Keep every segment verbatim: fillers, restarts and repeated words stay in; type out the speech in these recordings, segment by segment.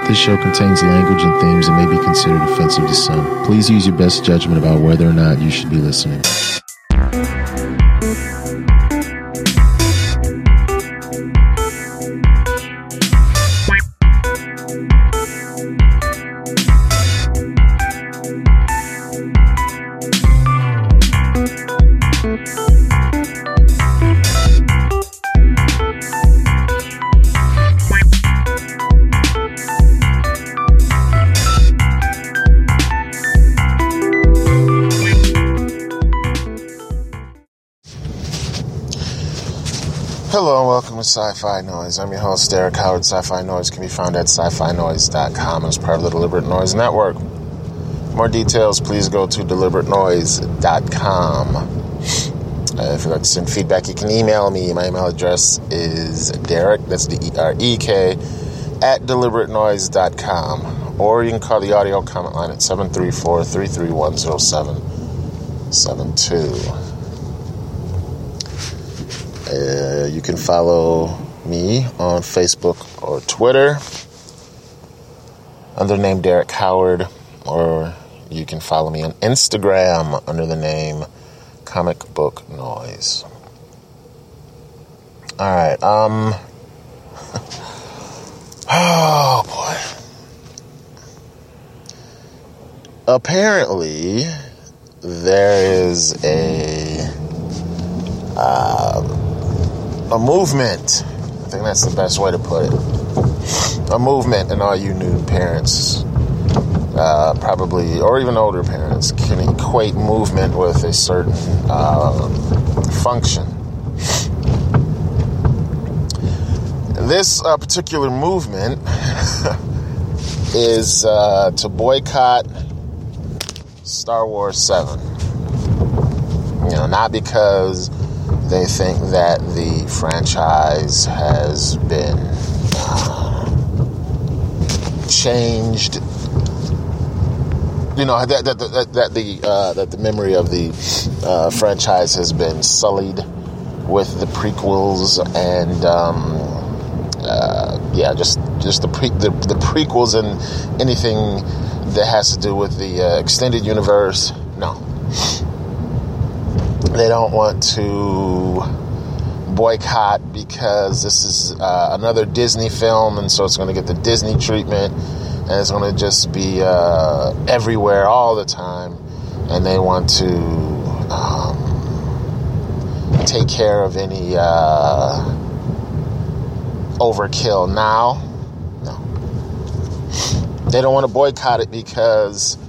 This show contains language and themes that may be considered offensive to some. Please use your best judgment about whether or not you should be listening. Hello and welcome to Sci-Fi Noise. I'm your host, Derek Howard. Sci-Fi Noise can be found at sci fi noise dot com as part of the Deliberate Noise Network. For more details, please go to deliberate noise dot com. Uh, if you'd like to send feedback, you can email me. My email address is Derek, that's D E R E K, at deliberate noise dot com. Or you can call the audio comment line at seven three four, three three one, zero seven seven two. Uh, you can follow me on Facebook or Twitter under the name Derek Howard, or you can follow me on Instagram under the name Comic Book Noise. All right. Um. Oh boy. Apparently, there is a. Uh, A movement, I think that's the best way to put it. A movement, and all you new parents, uh, probably, or even older parents, can equate movement with a certain uh, function. This uh, particular movement is uh, to boycott Star Wars seven. You know, not because they think that the franchise has been uh, changed. You know that that that, that the uh, that the memory of the uh, franchise has been sullied with the prequels and um, uh, yeah, just just the pre the, the prequels and anything that has to do with the uh, extended universe. No. They don't want to boycott because this is uh, another Disney film, and so it's going to get the Disney treatment, and it's going to just be uh, everywhere all the time, and they want to um, take care of any uh, overkill now. No. They don't want to boycott it because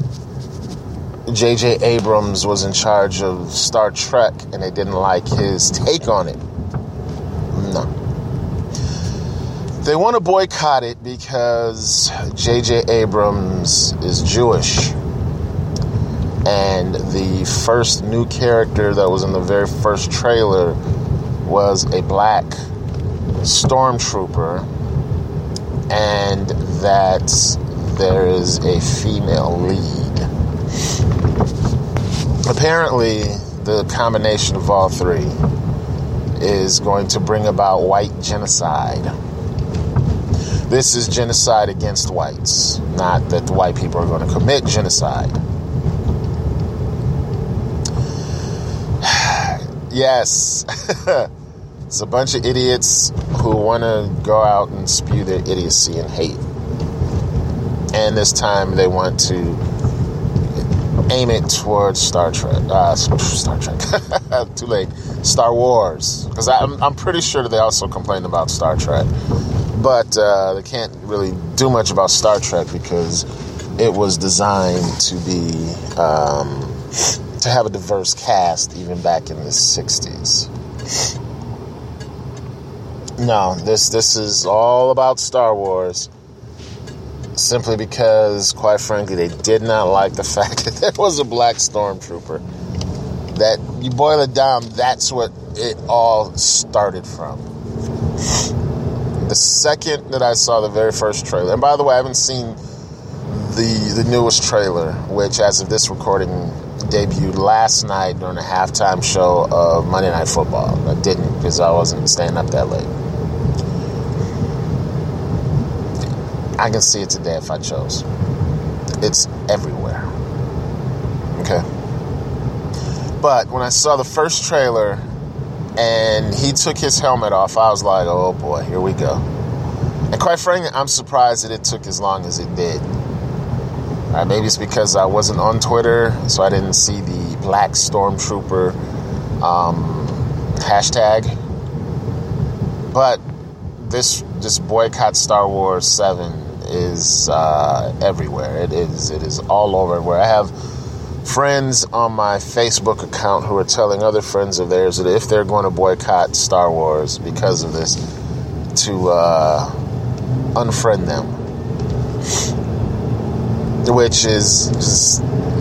J J Abrams was in charge of Star Trek and they didn't like his take on it. No. They want to boycott it because J J Abrams is Jewish. And the first new character that was in the very first trailer was a black stormtrooper. And that there is a female lead. Apparently, the combination of all three is going to bring about white genocide. This is genocide against whites, not that the white people are going to commit genocide. Yes, it's a bunch of idiots who want to go out and spew their idiocy and hate. And this time they want to aim it towards Star Trek. Uh, Star Trek. Too late. Star Wars. Because I'm, I'm pretty sure that they also complained about Star Trek. But uh, they can't really do much about Star Trek because it was designed to be, um, to have a diverse cast even back in the sixties. No, this this is all about Star Wars. Simply because, quite frankly, they did not like the fact that there was a black stormtrooper. That, you boil it down, that's what it all started from. The second that I saw the very first trailer, and by the way, I haven't seen the the newest trailer, which as of this recording debuted last night during a halftime show of Monday Night Football. I didn't because I wasn't staying up that late. I can see it today if I chose. It's everywhere. Okay. But when I saw the first trailer and he took his helmet off, I was like, oh boy, here we go. And quite frankly, I'm surprised that it took as long as it did. Uh, maybe it's because I wasn't on Twitter, so I didn't see the Black Stormtrooper um, hashtag. But this this boycott Star Wars seven is uh, everywhere. It is it is all over. Where I have friends on my Facebook account who are telling other friends of theirs that if they're going to boycott Star Wars because of this, to uh, unfriend them. Which is just...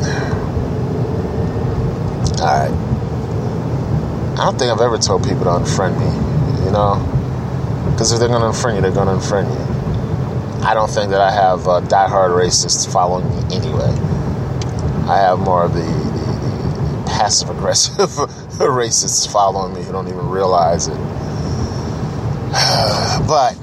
Alright. I don't think I've ever told people to unfriend me, you know? Because if they're going to unfriend you, they're going to unfriend you. I don't think that I have uh, diehard racists following me anyway. I have more of the, the, the passive-aggressive racists following me who don't even realize it. But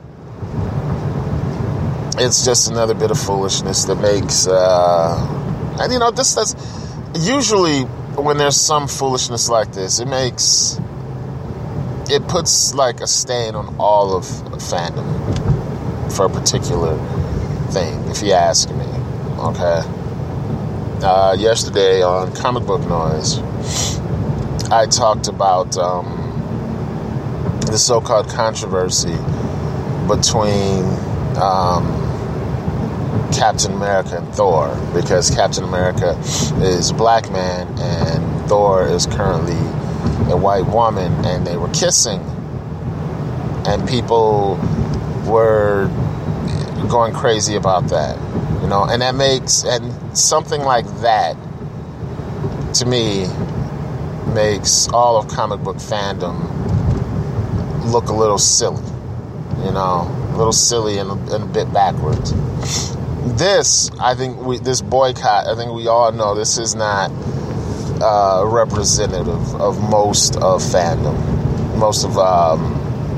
it's just another bit of foolishness that makes, uh, and you know, this that's usually when there's some foolishness like this, it makes, it puts like a stain on all of fandom for a particular thing, if you ask me. Okay. Uh, yesterday on Comic Book Noise, I talked about um, the so-called controversy between um, Captain America and Thor, because Captain America is a black man and Thor is currently a white woman, and they were kissing, and people were going crazy about that, you know, and that makes, and something like that to me makes all of comic book fandom look a little silly, you know, a little silly and a, and a bit backwards. This, I think, we, this boycott, I think we all know this is not uh, representative of most of fandom, most of um,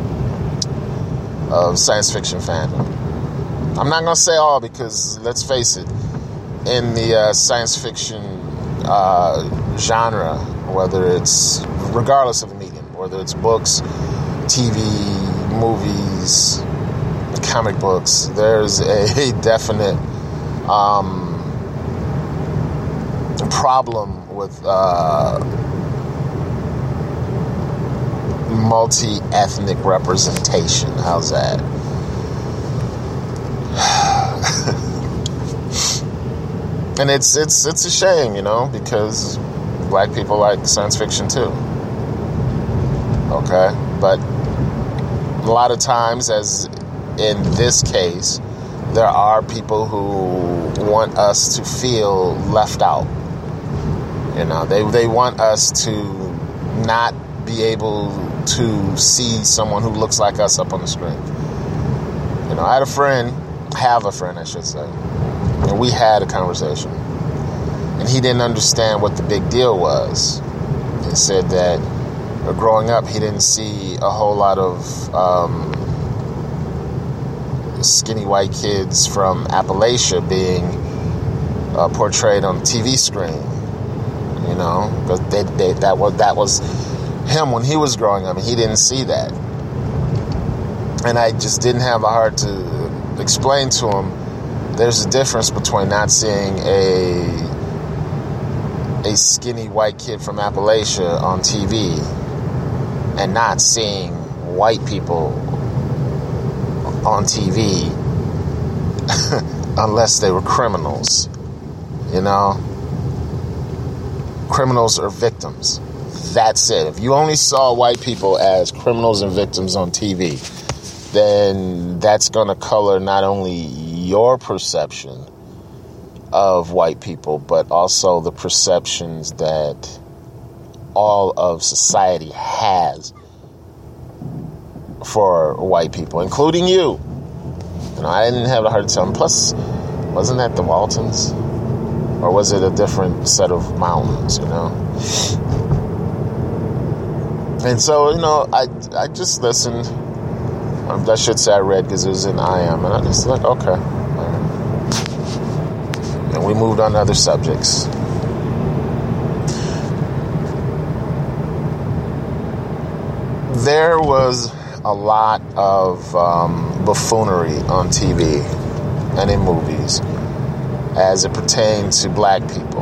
of science fiction fandom. I'm not going to say all, because let's face it, in the uh, science fiction uh, genre, whether it's, regardless of the medium, whether it's books, T V, movies, comic books, there's a definite um, problem with uh, multi-ethnic representation. How's that? And it's it's it's a shame, you know, because black people like science fiction too. Okay, but a lot of times, as in this case, there are people who want us to feel left out. You know, they they want us to not be able to see someone who looks like us up on the screen. You know, I had a friend, have a friend, I should say, and we had a conversation, and he didn't understand what the big deal was. He said that growing up, he didn't see a whole lot of um, skinny white kids from Appalachia being uh, portrayed on the T V screen. You know, because they, they, that was that was him when he was growing up, and he didn't see that. And I just didn't have the heart to explain to him there's a difference between not seeing a a skinny white kid from Appalachia on T V and not seeing white people on T V unless they were criminals. You know? Criminals or victims. That's it. If you only saw white people as criminals and victims on T V, then that's going to color not only your perception of white people, but also the perceptions that all of society has for white people, including you. You know, I didn't have a hard time. Plus, wasn't that the Waltons? Or was it a different set of mountains, you know? And so, you know, I I just listened. I should say I read because it was in I M, and I just like, okay. All right. And we moved on to other subjects. There was a lot of um, buffoonery on T V and in movies as it pertained to black people.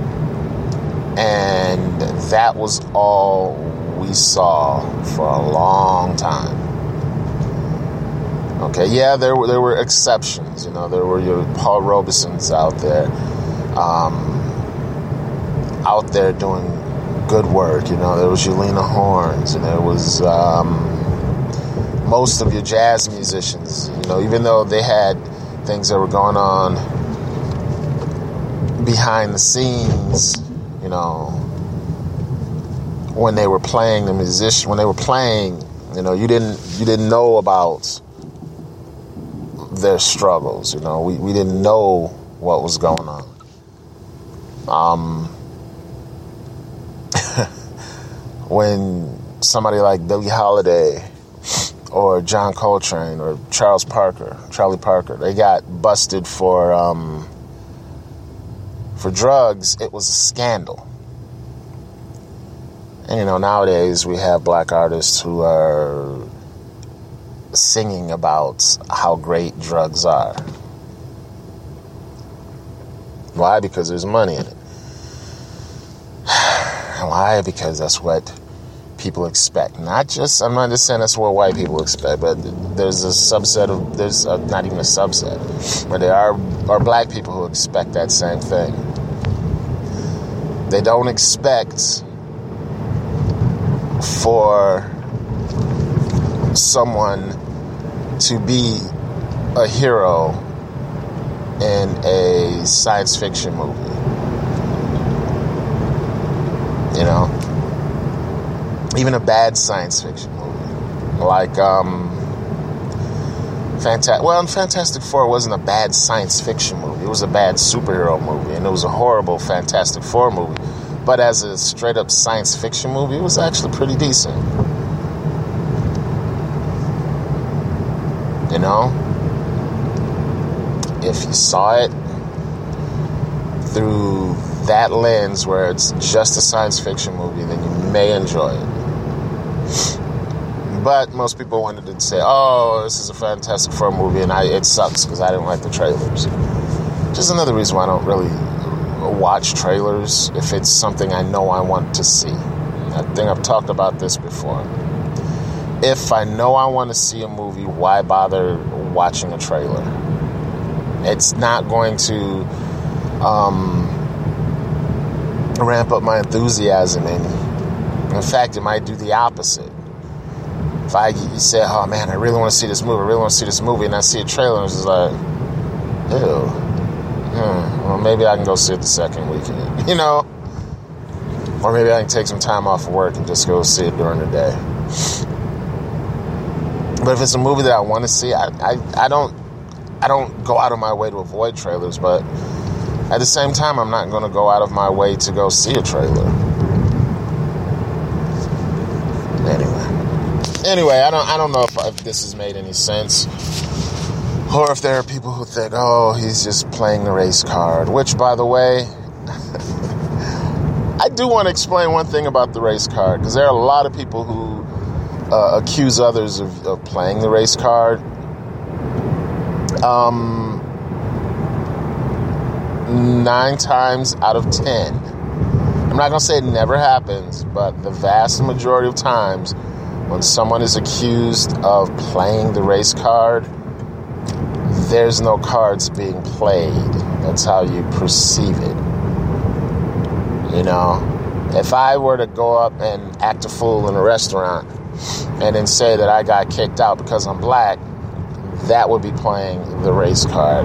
And that was all we saw for a long time. Okay, yeah, there were there were exceptions. You know, there were your Paul Robesons out there, um, out there doing good work. You know, there was your Lena Hornes, and there was um, most of your jazz musicians. You know, even though they had things that were going on behind the scenes, you know, when they were playing the musician, when they were playing, you know, you didn't you didn't know about their struggles. You know, we, we didn't know what was going on. Um, when somebody like Billie Holiday or John Coltrane or Charles Parker, Charlie Parker, they got busted for um, for drugs, it was a scandal. And, you know, nowadays we have black artists who are singing about how great drugs are. Why? Because there's money in it. Why? Because that's what people expect. Not just, I'm not just saying that's what white people expect, but there's a subset of, there's a, not even a subset, but there are, are black people who expect that same thing. They don't expect for someone to be a hero in a science fiction movie. You know? Even a bad science fiction movie. Like, um... Fanta- well, Fantastic Four wasn't a bad science fiction movie. It was a bad superhero movie, and it was a horrible Fantastic Four movie. But as a straight-up science fiction movie, it was actually pretty decent. You know? If you saw it through that lens where it's just a science fiction movie, then you may enjoy it. But most people wanted to say, oh, this is a Fantastic Four movie, and I, it sucks because I didn't like the trailers. Just another reason why I don't really watch trailers if it's something I know I want to see. I think I've talked about this before. If I know I want to see a movie, why bother watching a trailer? It's not going to um, ramp up my enthusiasm any. In fact, it might do the opposite. If I you say, oh man, I really want to see this movie, I really want to see this movie, and I see a trailer, and it's just like, ew. Hmm, well, maybe I can go see it the second weekend, you know? Or maybe I can take some time off of work and just go see it during the day. But if it's a movie that I want to see, I, I, I don't I don't go out of my way to avoid trailers, but at the same time, I'm not going to go out of my way to go see a trailer. Anyway. Anyway, I don't I don't know if, if this has made any sense. Or if there are people who think, oh, he's just playing the race card. Which, by the way, I do want to explain one thing about the race card. Because there are a lot of people who uh, accuse others of, of playing the race card. Um, nine times out of ten. I'm not going to say it never happens, but the vast majority of times when someone is accused of playing the race card, there's no cards being played. That's how you perceive it. You know, if I were to go up and act a fool in a restaurant and then say that I got kicked out because I'm black, that would be playing the race card.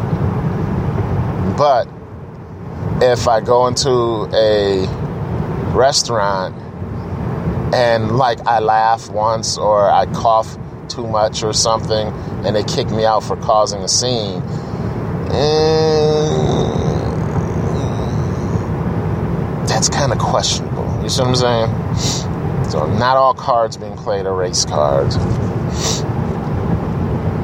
But if I go into a restaurant and like I laugh once or I cough too much or something and they kick me out for causing a scene, and that's kind of questionable. You see what I'm saying? So not all cards being played are race cards.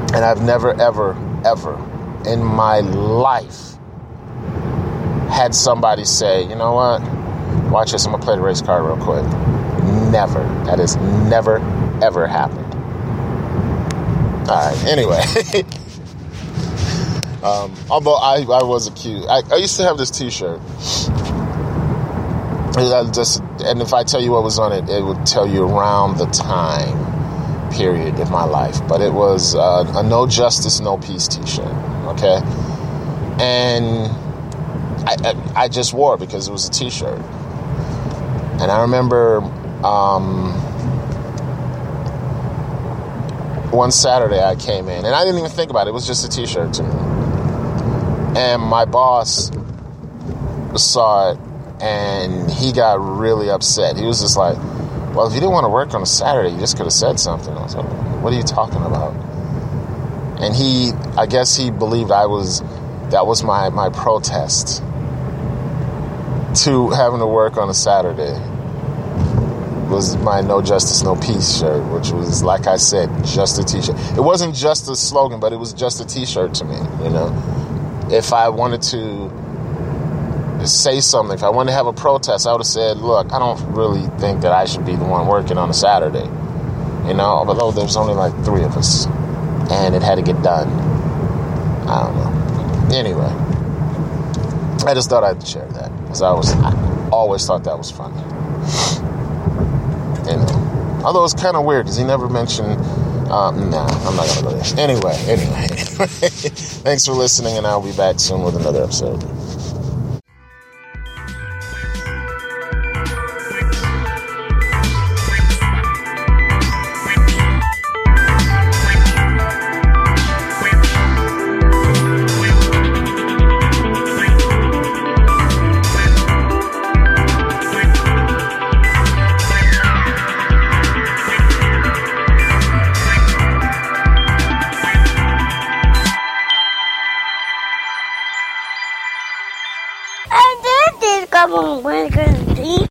And I've never, ever, ever in my life had somebody say, you know what? Watch this. I'm going to play the race card real quick. Never. That has never, ever happened. All right. Anyway. um, although I, I was accused. I, I used to have this t-shirt. I just, and if I tell you what was on it, it would tell you around the time period of my life. But it was uh, a no justice, no peace t-shirt. Okay. And I, I, I just wore it because it was a t-shirt. And I remember um, one Saturday I came in, and I didn't even think about it. It was just a t-shirt to me. And my boss saw it, and he got really upset. He was just like, well, if you didn't want to work on a Saturday, you just could have said something. I was like, what are you talking about? And he, I guess he believed I was, that was my, my protest to having to work on a Saturday. Was my no justice, no peace shirt, which was, like I said, just a t-shirt. It wasn't just a slogan, but it was just a t-shirt to me, you know. If I wanted to say something, if I wanted to have a protest, I would have said, look, I don't really think that I should be the one working on a Saturday, you know, although there's only like three of us, and it had to get done. I don't know. Anyway, I just thought I'd share that, because I was, I always thought that was funny. You know, although it's kind of weird, because he never mentioned, um, nah, I'm not going to go there. Anyway, anyway, anyway, thanks for listening, and I'll be back soon with another episode. And then there's a couple of